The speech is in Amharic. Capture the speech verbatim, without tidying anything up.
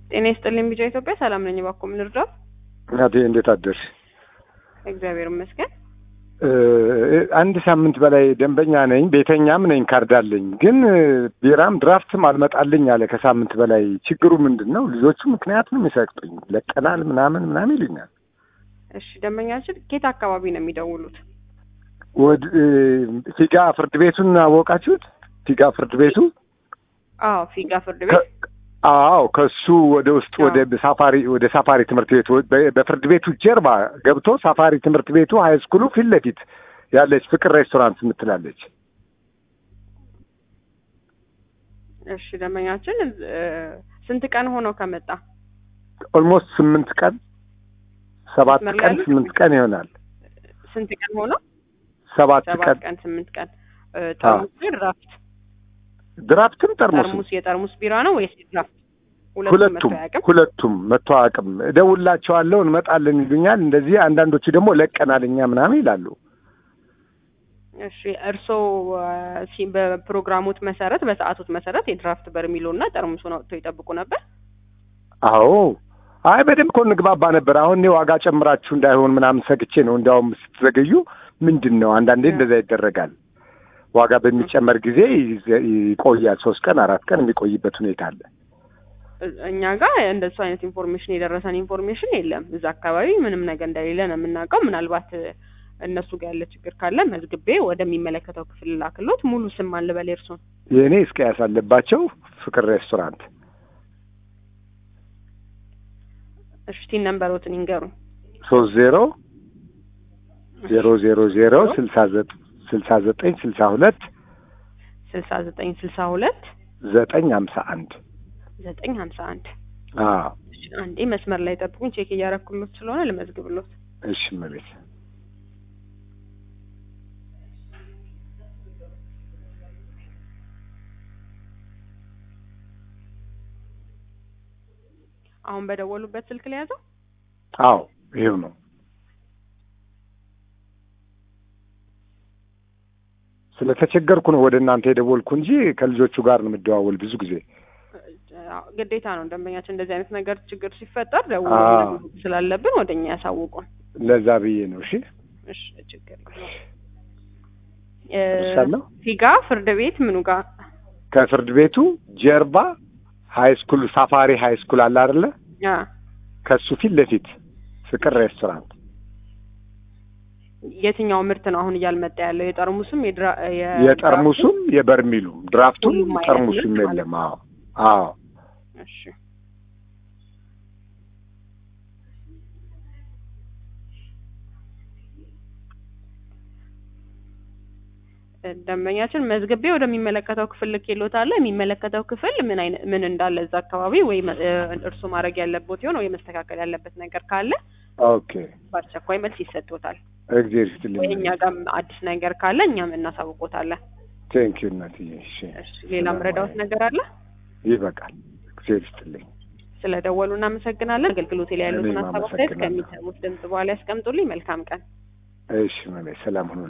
ጤና ይስጥልኝ ቢጫ ኢትዮጵያ ሰላም ነኝ ባኮ ምን ልርዳው? እናቴ እንዴት አደርሽ? እግዚአብሔር ይመስገን። አንድ ሳምንት በላይ ደንበኛ ነኝ፣ ቤተኛም ነኝ፣ ካርድ አለኝ። ግን ቢራም ድራፍትም አልመጣልኝ አለ ከሳምንት በላይ። ችግሩ ምንድነው? ልጆቹ ምክንያት ነው የሚሰጡኝ፣ ለቀናል ምናምን ምናምን ይሉኛል። እሺ ደንበኛችን ከየት አካባቢ ነው የሚደውሉት? ወድ ፊጋ ፍርድ ቤቱን አወቃችሁት? ፊጋ ፍርድ ቤቱ? አዎ ፊጋ ፍርድ ቤት። አዎ ከሱ ወደ ውስጥ ወደ ሳፋሪ ወደ ሳፋሪ ትምህርት ቤቱ በፍርድ ቤቱ ጀርባ ገብቶ ሳፋሪ ትምህርት ቤቱ ሃይ ስኩሉ ፊት ለፊት ያለች ፍቅር ሬስቶራንት የምትላለች። እሺ ደንበኛችን ስንት ቀን ሆነው ከመጣ? ኦልሞስት ስምንት ቀን ሰባት ቀን ስምንት ቀን ይሆናል። ስንት ቀን ሆነው? ሰባት ቀን ሰባት ቀን ስምንት ቀን። ጠርሙስ ድራፍት ድራፍትም ጠርሙስ ጠርሙስ የጠርሙስ ቢራ ነው ወይስ ድራፍት? ሁለቱም ሁለቱም መቶ አቅም እደውላቸዋለሁ እንመጣለን ይሉኛል። እንደዚህ አንዳንዶቹ ደግሞ ለቀናል እኛ ምናምን ይላሉ። እሺ እርሶ በፕሮግራሙት መሰረት በሰዓቱት መሰረት የድራፍት በርሚሎና ጠርሙሱን አውጥተው ይጠብቁ ነበር? አዎ አይ በደንብ እኮ እንግባባ ነበር። አሁን እኔ ዋጋ ጨምራችሁ እንዳይሆን ምናምን ሰግቼ ነው። እንዲያውም ስትዘገዩ ምንድነው አንዳንዴ እንደዛ ይደረጋል። ዋጋ በሚጨመር ጊዜ ይቆያል። ሶስት ቀን አራት ቀን የሚቆይበት ሁኔታ አለ። እኛ ጋር እንደሱ አይነት ኢንፎርሜሽን የደረሰን ኢንፎርሜሽን የለም። እዛ አካባቢ ምንም ነገር እንደሌለ ነው የምናውቀው። ምናልባት እነሱ ጋር ያለ ችግር ካለ መዝግቤ ወደሚመለከተው ክፍል ላክሎት። ሙሉ ስም አለ በል እርሶን? የኔ እስከያስ አለባቸው ፍቅር ሬስቶራንት። እሺ ቲን ነምበሮትን ይንገሩኝ። ሶስት ዜሮ ዜሮ ዜሮ ዜሮ ስልሳ ዘጠኝ ስልሳ ዘጠኝ ስልሳ ሁለት ስልሳ ዘጠኝ ስልሳ ሁለት ዘጠኝ ሀምሳ አንድ ዘጠኝ ሀምሳ አንድ አዎ እሺ አንዴ መስመር ላይ ጠብቁኝ። ቼክ እያደረኩልዎት ስለሆነ ልመዝግብልዎት። እሺ ማለት አሁን በደወሉበት ስልክ ላይ ያዘው? አዎ ይሄው ነው። ስለተቸገርኩ ነው ወደ እናንተ የደወልኩ እንጂ ከልጆቹ ጋር ነው የምደዋወል ብዙ ጊዜ። ግዴታ ነው ደንበኛችን እንደዚህ አይነት ነገር ችግር ሲፈጠር ደውለው ስላለብን ወደኛ ያሳውቁን። ለዛ ብዬ ነው። እሺ እሺ ችግር የለም። ፊጋ ፍርድ ቤት ምኑ ጋር? ከፍርድ ቤቱ ጀርባ ሃይ ስኩል ሳፋሪ ሃይ ስኩል አለ አይደለ? አ ከሱ ፊት ለፊት ፍቅር ሬስቶራንት። የትኛው ምርት ነው አሁን እያልመጣ ያለው? የጠርሙስም የድራ የጠርሙስም የበርሚሉም ድራፍቱም ጠርሙስም የለም። አዎ አዎ እሺ ደንበኛችን መዝግቤ ወደሚመለከተው ክፍል ልኬልዎታል። የሚመለከተው ክፍል ምን አይነት ምን እንዳለ እዛ አካባቢ ወይ እርሱ ማድረግ ያለበት ይሆን ወይ መስተካከል ያለበት ነገር ካለ ኦኬ በአስቸኳይ መልስ ይሰጥዎታል። እግዚአብሔር ይስጥልኝ። እኛ ጋር አዲስ ነገር ካለ እኛም እናሳውቅዎታለን። ቴንክ ዩ እናትዬ። እሺ እሺ ሌላ ምረዳዎት ነገር አለ? ይበቃል። እግዚአብሔር ይስጥልኝ። ስለደወሉ እናመሰግናለን። አገልግሎት ላይ ያሉትን ሀሳብ አስተያየት ከሚሰሙት ድምጽ በኋላ ያስቀምጡልኝ። መልካም ቀን። እሺ ማለት ሰላም ሁኑ።